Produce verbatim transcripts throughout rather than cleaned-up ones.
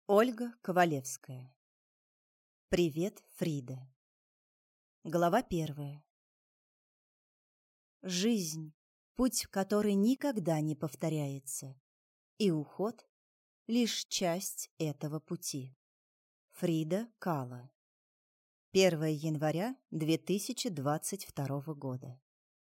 Ольга Ковалевская. Привет, Фрида. Глава первая. Жизнь — путь, который никогда не повторяется, и уход — лишь часть этого пути. Фрида Кало. первое января две тысячи двадцать второго года.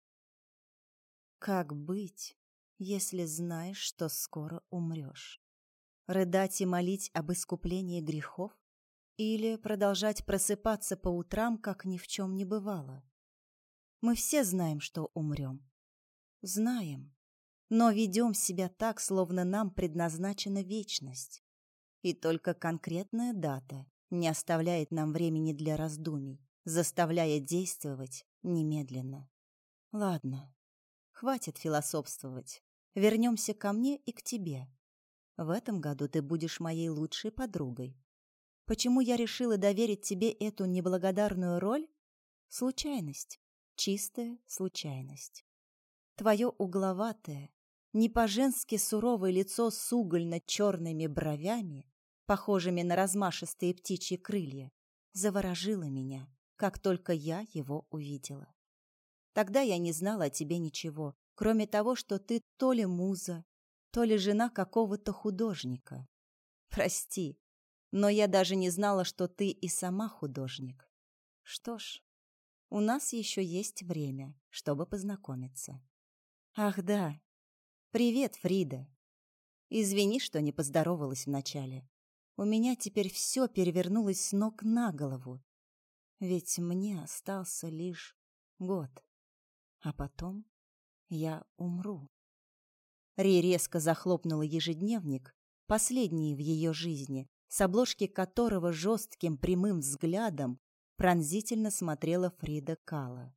Как быть, если знаешь, что скоро умрешь? Рыдать и молить об искуплении грехов? Или продолжать просыпаться по утрам, как ни в чем не бывало? Мы все знаем, что умрем. Знаем, но ведем себя так, словно нам предназначена вечность. И только конкретная дата не оставляет нам времени для раздумий, заставляя действовать немедленно. Ладно, хватит философствовать. Вернемся ко мне и к тебе. В этом году ты будешь моей лучшей подругой. Почему я решила доверить тебе эту неблагодарную роль? Случайность. Чистая случайность. Твое угловатое, не по-женски суровое лицо с угольно-черными бровями, похожими на размашистые птичьи крылья, заворожило меня, как только я его увидела. Тогда я не знала о тебе ничего, кроме того, что ты то ли муза, то ли жена какого-то художника. Прости, но я даже не знала, что ты и сама художник. Что ж, у нас еще есть время, чтобы познакомиться. Ах да, привет, Фрида. Извини, что не поздоровалась вначале. У меня теперь все перевернулось с ног на голову. Ведь мне остался лишь год. А потом я умру. Ри резко захлопнула ежедневник, последний в ее жизни, с обложки которого жестким прямым взглядом пронзительно смотрела Фрида Кало.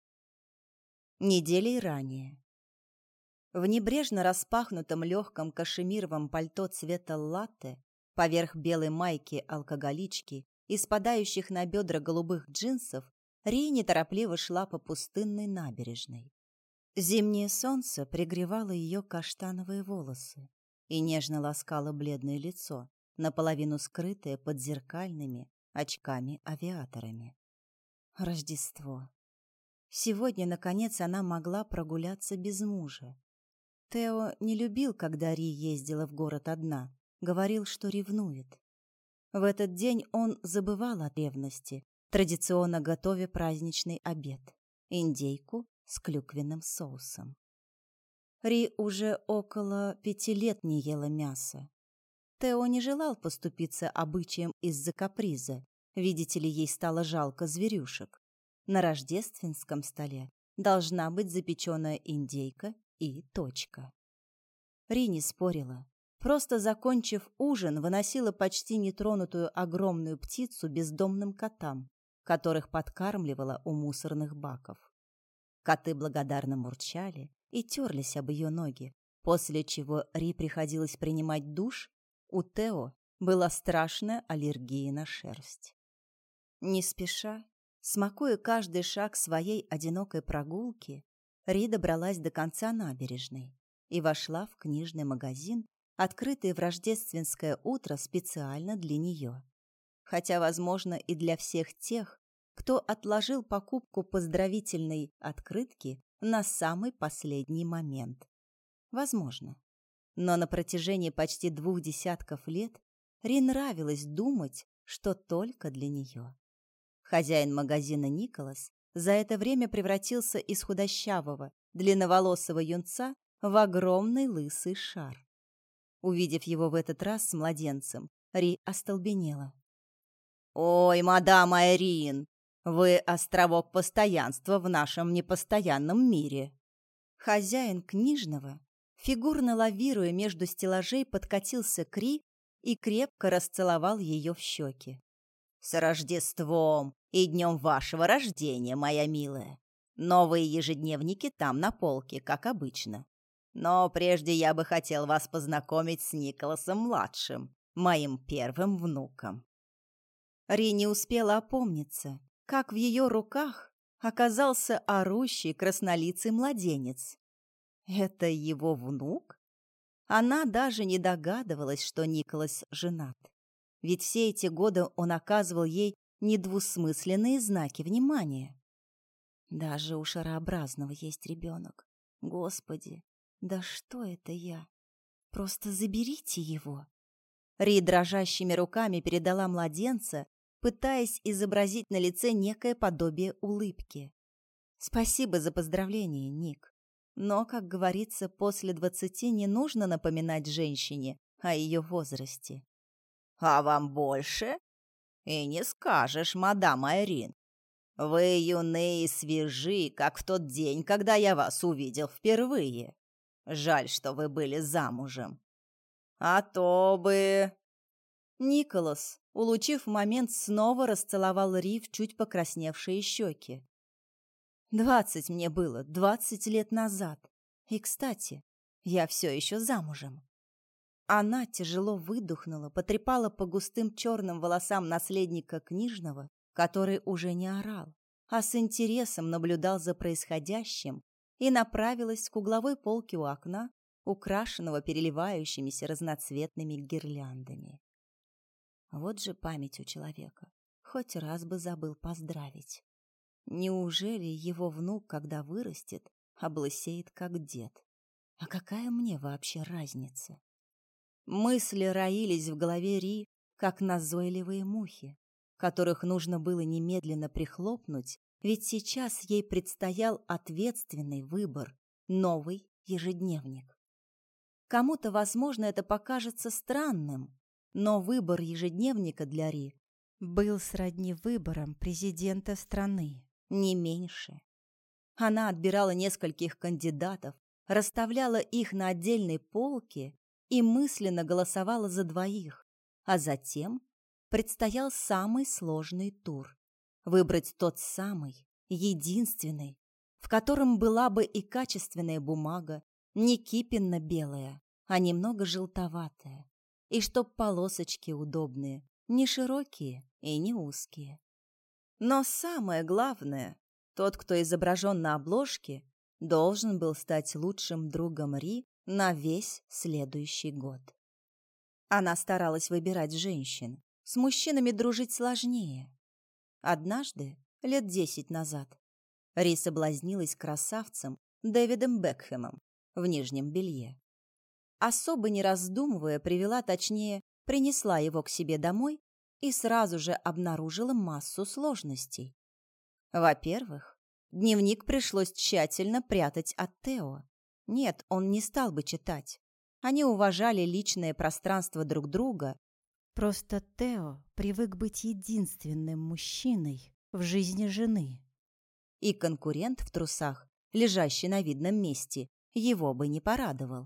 Неделей ранее. В небрежно распахнутом легком кашемировом пальто цвета латте, поверх белой майки-алкоголички и спадающих на бедра голубых джинсов, Ри неторопливо шла по пустынной набережной. Зимнее солнце пригревало ее каштановые волосы и нежно ласкало бледное лицо, наполовину скрытое под зеркальными очками-авиаторами. Рождество. Сегодня, наконец, она могла прогуляться без мужа. Тео не любил, когда Ри ездила в город одна, говорил, что ревнует. В этот день он забывал о ревности, традиционно готовя праздничный обед – индейку с клюквенным соусом. Ри уже около пяти лет не ела мяса. Тео не желал поступиться обычаем из-за каприза. Видите ли, ей стало жалко зверюшек. На рождественском столе должна быть запеченная индейка и точка. Ри не спорила. Просто, закончив ужин, выносила почти нетронутую огромную птицу бездомным котам, которых подкармливала у мусорных баков. Коты благодарно мурчали и терлись об ее ноги, после чего Ри приходилось принимать душ. У Тео была страшная аллергия на шерсть. Не спеша, смакуя каждый шаг своей одинокой прогулки, Ри добралась до конца набережной и вошла в книжный магазин, открытый в рождественское утро специально для нее. Хотя, возможно, и для всех тех, кто отложил покупку поздравительной открытки на самый последний момент. Возможно. Но на протяжении почти двух десятков лет Ри нравилось думать, что только для нее. Хозяин магазина Николас за это время превратился из худощавого, длинноволосого юнца в огромный лысый шар. Увидев его в этот раз с младенцем, Ри остолбенела. «Ой, мадам Айрин, вы островок постоянства в нашем непостоянном мире!» Хозяин книжного, фигурно лавируя между стеллажей, подкатился к Ри и крепко расцеловал ее в щеки. «С Рождеством и днем вашего рождения, моя милая! Новые ежедневники там на полке, как обычно. Но прежде я бы хотел вас познакомить с Николасом-младшим, моим первым внуком». Ри не успела опомниться, как в ее руках оказался орущий краснолицый младенец. Это его внук? Она даже не догадывалась, что Николас женат. ведь все эти годы он оказывал ей недвусмысленные знаки внимания. Даже у шарообразного есть ребенок. Господи, да что это я? Просто заберите его. Ри дрожащими руками передала младенца, пытаясь изобразить на лице некое подобие улыбки. Спасибо за поздравление, Ник. Но, как говорится, после двадцати не нужно напоминать женщине о ее возрасте. А вам больше? И не скажешь, мадам Айрин. Вы юны и свежи, как в тот день, когда я вас увидел впервые. Жаль, что вы были замужем. А то бы... Николас, улучив момент, снова расцеловал Ри в чуть покрасневшие щеки. Двадцать мне было, двадцать лет назад. И, кстати, я все еще замужем. Она тяжело выдохнула, потрепала по густым черным волосам наследника книжного, который уже не орал, а с интересом наблюдал за происходящим, и направилась к угловой полке у окна, украшенного переливающимися разноцветными гирляндами. Вот же память у человека. Хоть раз бы забыл поздравить. Неужели его внук, когда вырастет, облысеет как дед? А какая мне вообще разница? Мысли роились в голове Ри, как назойливые мухи, которых нужно было немедленно прихлопнуть, ведь сейчас ей предстоял ответственный выбор – новый ежедневник. Кому-то, возможно, это покажется странным, но выбор ежедневника для Ри был сродни выборам президента страны, не меньше. Она отбирала нескольких кандидатов, расставляла их на отдельной полке и мысленно голосовала за двоих, а затем предстоял самый сложный тур – выбрать тот самый, единственный, в котором была бы и качественная бумага, не кипенно-белая, а немного желтоватая, и чтоб полосочки удобные, не широкие и не узкие. Но самое главное, тот, кто изображен на обложке, должен был стать лучшим другом Ри на весь следующий год. Она старалась выбирать женщин, с мужчинами дружить сложнее. Однажды, лет десять назад, Ри соблазнилась красавцем Дэвидом Бекхэмом в нижнем белье. Особо не раздумывая, привела, точнее, принесла его к себе домой и сразу же обнаружила массу сложностей. Во-первых, дневник пришлось тщательно прятать от Тео. Нет, он не стал бы читать. Они уважали личное пространство друг друга. Просто Тео привык быть единственным мужчиной в жизни жены. И конкурент в трусах, лежащий на видном месте, его бы не порадовал.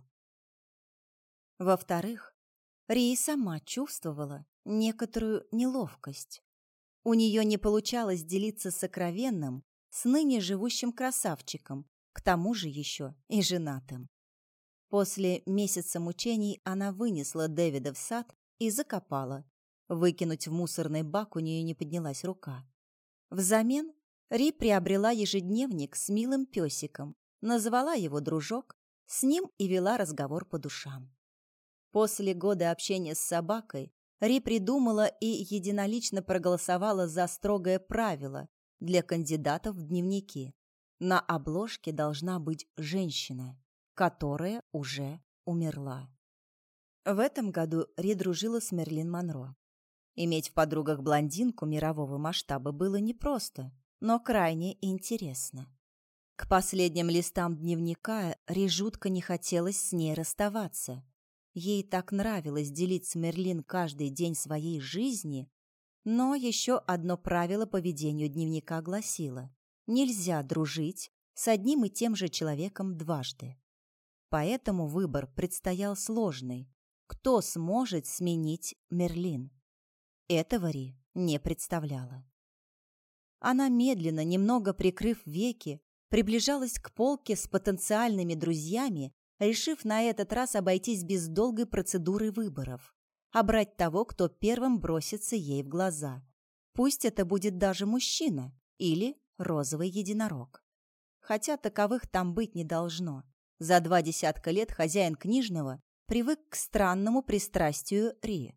Во-вторых, Ри сама чувствовала некоторую неловкость. У нее не получалось делиться сокровенным с ныне живущим красавчиком, к тому же еще и женатым. После месяца мучений она вынесла Дэвида в сад и закопала. Выкинуть в мусорный бак у нее не поднялась рука. Взамен Ри приобрела ежедневник с милым песиком, назвала его «Дружок», с ним и вела разговор по душам. После года общения с собакой Ри придумала и единолично проголосовала за строгое правило для кандидатов в дневники. На обложке должна быть женщина, которая уже умерла. В этом году Ри дружила с Мерлин Монро. Иметь в подругах блондинку мирового масштаба было непросто, но крайне интересно. К последним листам дневника Ри жутко не хотелось с ней расставаться. Ей так нравилось делить с Мерлин каждый день своей жизни, но еще одно правило по ведению дневника гласило: нельзя дружить с одним и тем же человеком дважды. Поэтому выбор предстоял сложный. Кто сможет сменить Мерлин? Этого Ри не представляла. Она медленно, немного прикрыв веки, приближалась к полке с потенциальными друзьями, решив на этот раз обойтись без долгой процедуры выборов, а брать того, кто первым бросится ей в глаза. Пусть это будет даже мужчина или розовый единорог. Хотя таковых там быть не должно. За два десятка лет хозяин книжного привык к странному пристрастию Ри.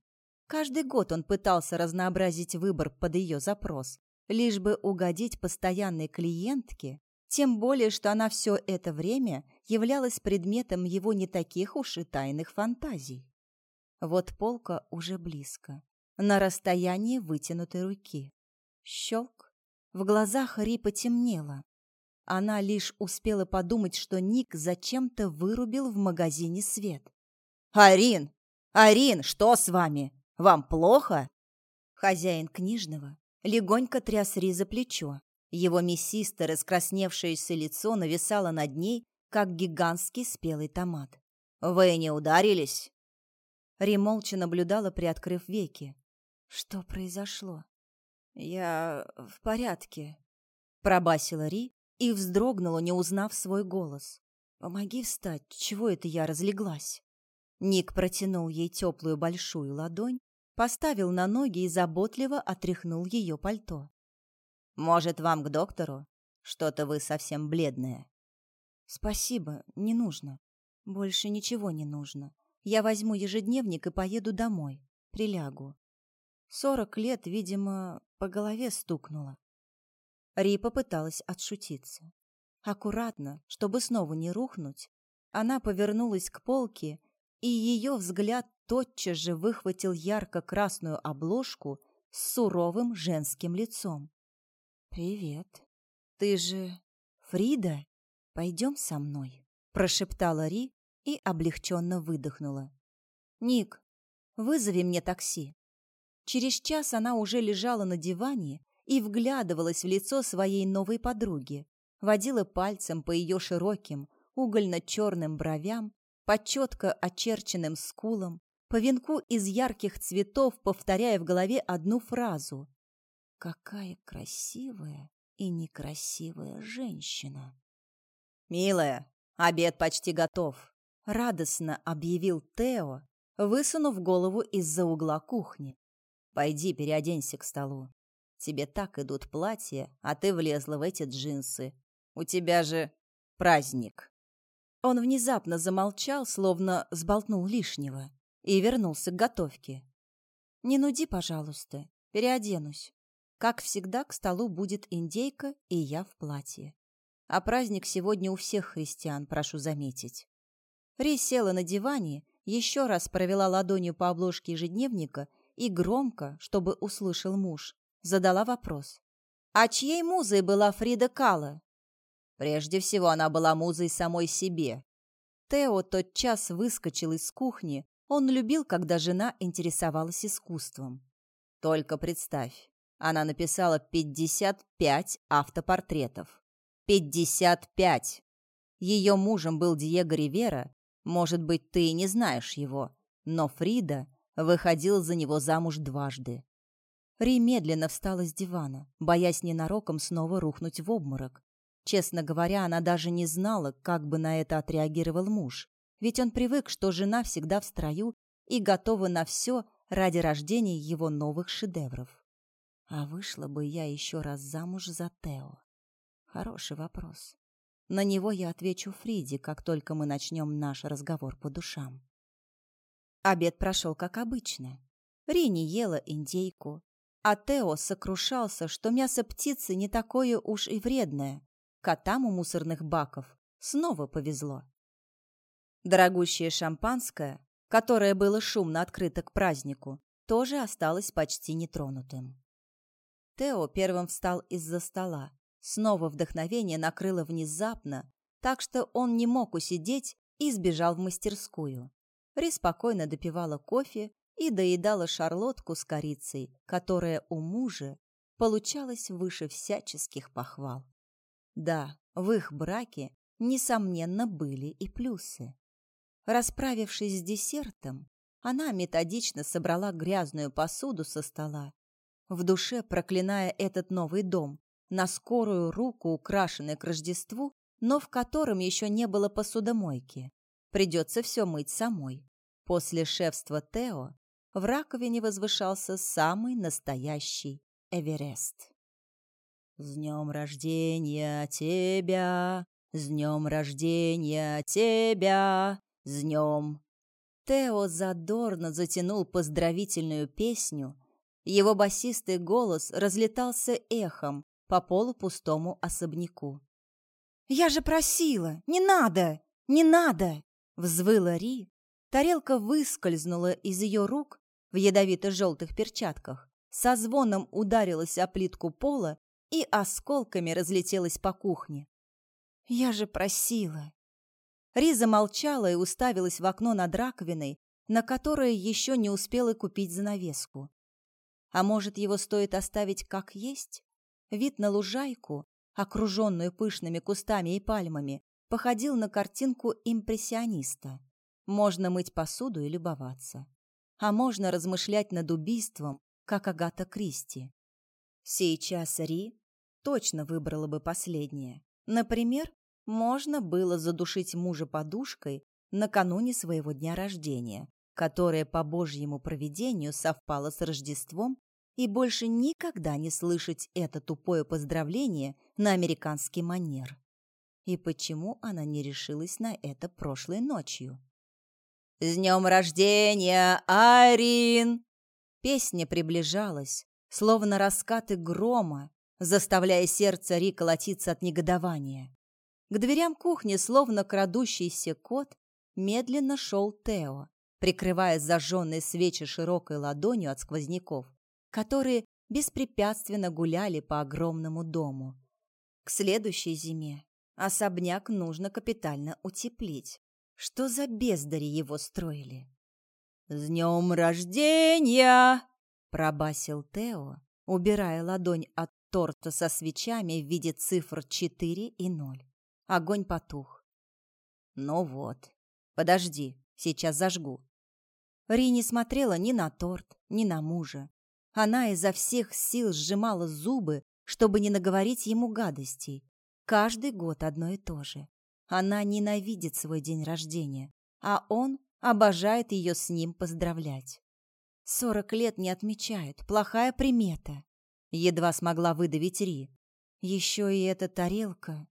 Каждый год он пытался разнообразить выбор под ее запрос, лишь бы угодить постоянной клиентке, тем более, что она все это время являлась предметом его не таких уж и тайных фантазий. Вот полка уже близко, на расстоянии вытянутой руки. Щелк. В глазах Ри потемнело. Она лишь успела подумать, что Ник зачем-то вырубил в магазине свет. «Арин! Арин, что с вами? Вам плохо?» Хозяин книжного легонько тряс Ри за плечо. Его мясистое, раскрасневшееся лицо нависало над ней, как гигантский спелый томат. «Вы не ударились?» Ри молча наблюдала, приоткрыв веки. «Что произошло?» «Я в порядке», — пробасила Ри и вздрогнула, не узнав свой голос. «Помоги встать, чего это я разлеглась?» Ник протянул ей теплую большую ладонь, поставил на ноги и заботливо отряхнул ее пальто. «Может, вам к доктору? Что-то вы совсем бледная». «Спасибо, не нужно. Больше ничего не нужно. Я возьму ежедневник и поеду домой. Прилягу». Сорок лет, видимо, по голове стукнуло. Ри попыталась отшутиться. Аккуратно, чтобы снова не рухнуть, она повернулась к полке, и ее взгляд тотчас же выхватил ярко-красную обложку с суровым женским лицом. «Привет. Ты же Фрида? Пойдем со мной», — прошептала Ри и облегченно выдохнула. «Ник, вызови мне такси». Через час она уже лежала на диване и вглядывалась в лицо своей новой подруги, водила пальцем по ее широким, угольно-черным бровям, по четко очерченным скулам, по венку из ярких цветов, повторяя в голове одну фразу: «Какая красивая и некрасивая женщина!» «Милая, обед почти готов», — радостно объявил Тео, высунув голову из-за угла кухни. «Пойди переоденься к столу. Тебе так идут платья, а ты влезла в эти джинсы. У тебя же праздник». Он внезапно замолчал, словно сболтнул лишнего, и вернулся к готовке. «Не нуди, пожалуйста, переоденусь. Как всегда, к столу будет индейка, и я в платье. А праздник сегодня у всех христиан, прошу заметить». Ри села на диване, еще раз провела ладонью по обложке ежедневника и громко, чтобы услышал муж, задала вопрос. «А чьей музой была Фрида Кало?» «Прежде всего, она была музой самой себе». Тео тотчас выскочил из кухни. Он любил, когда жена интересовалась искусством. «Только представь, она написала пятьдесят пять автопортретов. пятьдесят пять! Ее мужем был Диего Ривера. Может быть, ты и не знаешь его, но Фрида выходила за него замуж дважды». Ри медленно встала с дивана, боясь ненароком снова рухнуть в обморок. Честно говоря, она даже не знала, как бы на это отреагировал муж, ведь он привык, что жена всегда в строю и готова на все ради рождения его новых шедевров. А вышла бы я еще раз замуж за Тео? Хороший вопрос. На него я отвечу Фриде, как только мы начнем наш разговор по душам. Обед прошел как обычно. Ри не ела индейку, а Тео сокрушался, что мясо птицы не такое уж и вредное. Котам у мусорных баков снова повезло. Дорогущее шампанское, которое было шумно открыто к празднику, тоже осталось почти нетронутым. Тео первым встал из-за стола. Снова вдохновение накрыло внезапно, так что он не мог усидеть и сбежал в мастерскую. Ри спокойно допивала кофе и доедала шарлотку с корицей, которая у мужа получалась выше всяческих похвал. Да, в их браке, несомненно, были и плюсы. Расправившись с десертом, она методично собрала грязную посуду со стола, в душе проклиная этот новый дом, на скорую руку украшенный к Рождеству, но в котором еще не было посудомойки. Придется все мыть самой. После шефства Тео в раковине возвышался самый настоящий Эверест. «С днем рождения тебя! С днем рождения тебя! С днем!» Тео задорно затянул поздравительную песню. Его басистый голос разлетался эхом по полупустому особняку. «Я же просила! Не надо! Не надо!» — взвыла Ри. Тарелка выскользнула из ее рук в ядовито-желтых перчатках, со звоном ударилась о плитку пола и осколками разлетелась по кухне. «Я же просила!» Ри замолчала и уставилась в окно над раковиной, на которое еще не успела купить занавеску. А может, его стоит оставить как есть? Вид на лужайку, окруженную пышными кустами и пальмами, походил на картинку импрессиониста. Можно мыть посуду и любоваться. А можно размышлять над убийством, как Агата Кристи. Сейчас Ри точно выбрала бы последнее. Например, можно было задушить мужа подушкой накануне своего дня рождения, которое по Божьему провидению совпало с Рождеством, и больше никогда не слышать это тупое поздравление на американский манер. И почему она не решилась на это прошлой ночью? «С днем рождения, Айрин!» Песня приближалась, словно раскаты грома, заставляя сердце Ри колотиться от негодования. К дверям кухни, словно крадущийся кот, медленно шел Тео, прикрывая зажженные свечи широкой ладонью от сквозняков, которые беспрепятственно гуляли по огромному дому. К следующей зиме особняк нужно капитально утеплить. Что за бездари его строили? «С днем рождения!» — пробасил Тео, убирая ладонь от торта со свечами в виде цифр четыре и ноль. Огонь потух. «Ну вот, подожди, сейчас зажгу». Ри не смотрела ни на торт, ни на мужа. Она изо всех сил сжимала зубы, чтобы не наговорить ему гадостей. Каждый год одно и то же. Она ненавидит свой день рождения, а он обожает ее с ним поздравлять. Сорок лет не отмечают, плохая примета. Едва смогла выдавить Ри. Еще и эта тарелка.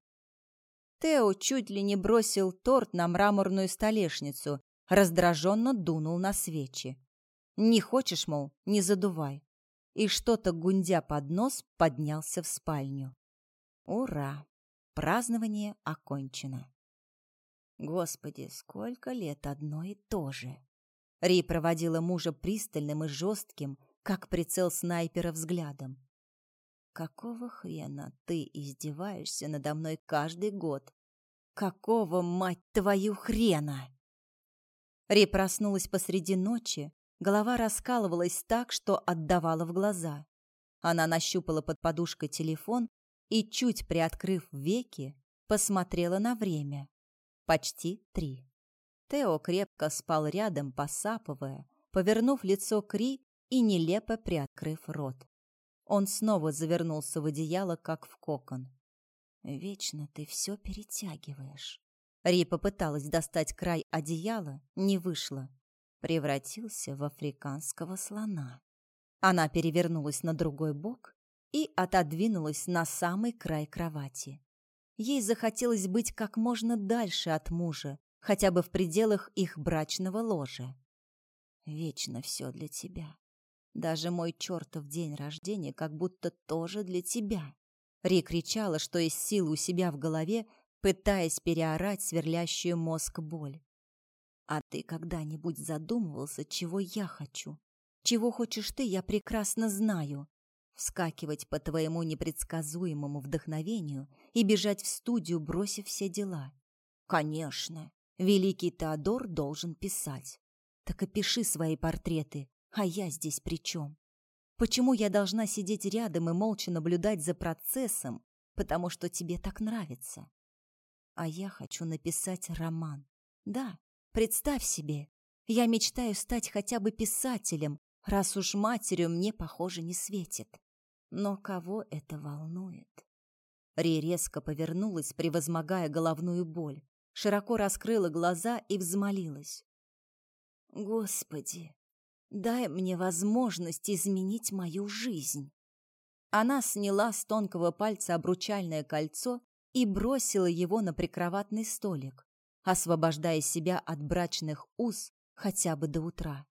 Тео чуть ли не бросил торт на мраморную столешницу, раздраженно дунул на свечи. «Не хочешь, мол, не задувай». И что-то гундя под нос поднялся в спальню. Ура! Празднование окончено. Господи, сколько лет одно и то же. Ри проводила мужа пристальным и жестким, как прицел снайпера, взглядом. Какого хрена ты издеваешься надо мной каждый год? Какого, мать твою, хрена? Ри проснулась посреди ночи, голова раскалывалась так, что отдавала в глаза. Она нащупала под подушкой телефон и, чуть приоткрыв веки, посмотрела на время. Почти три. Тео крепко спал рядом, посапывая, повернув лицо к Ри и нелепо приоткрыв рот. Он снова завернулся в одеяло, как в кокон. «Вечно ты все перетягиваешь». Ри попыталась достать край одеяла, не вышло. Превратился в африканского слона. Она перевернулась на другой бок и отодвинулась на самый край кровати. Ей захотелось быть как можно дальше от мужа, хотя бы в пределах их брачного ложа. «Вечно все для тебя. Даже мой чертов день рождения как будто тоже для тебя». Ри кричала, что из силы у себя в голове, пытаясь переорать сверлящую мозг боль. «А ты когда-нибудь задумывался, чего я хочу? Чего хочешь ты, я прекрасно знаю. Вскакивать по твоему непредсказуемому вдохновению и бежать в студию, бросив все дела. Конечно, великий Теодор должен писать. Так и пиши свои портреты, а я здесь при чем? Почему я должна сидеть рядом и молча наблюдать за процессом, потому что тебе так нравится? А я хочу написать роман. Да, представь себе, я мечтаю стать хотя бы писателем, раз уж матерью мне, похоже, не светит. Но кого это волнует?» Ри резко повернулась, превозмогая головную боль, широко раскрыла глаза и взмолилась. «Господи, дай мне возможность изменить мою жизнь». Она сняла с тонкого пальца обручальное кольцо и бросила его на прикроватный столик, освобождая себя от брачных уз хотя бы до утра.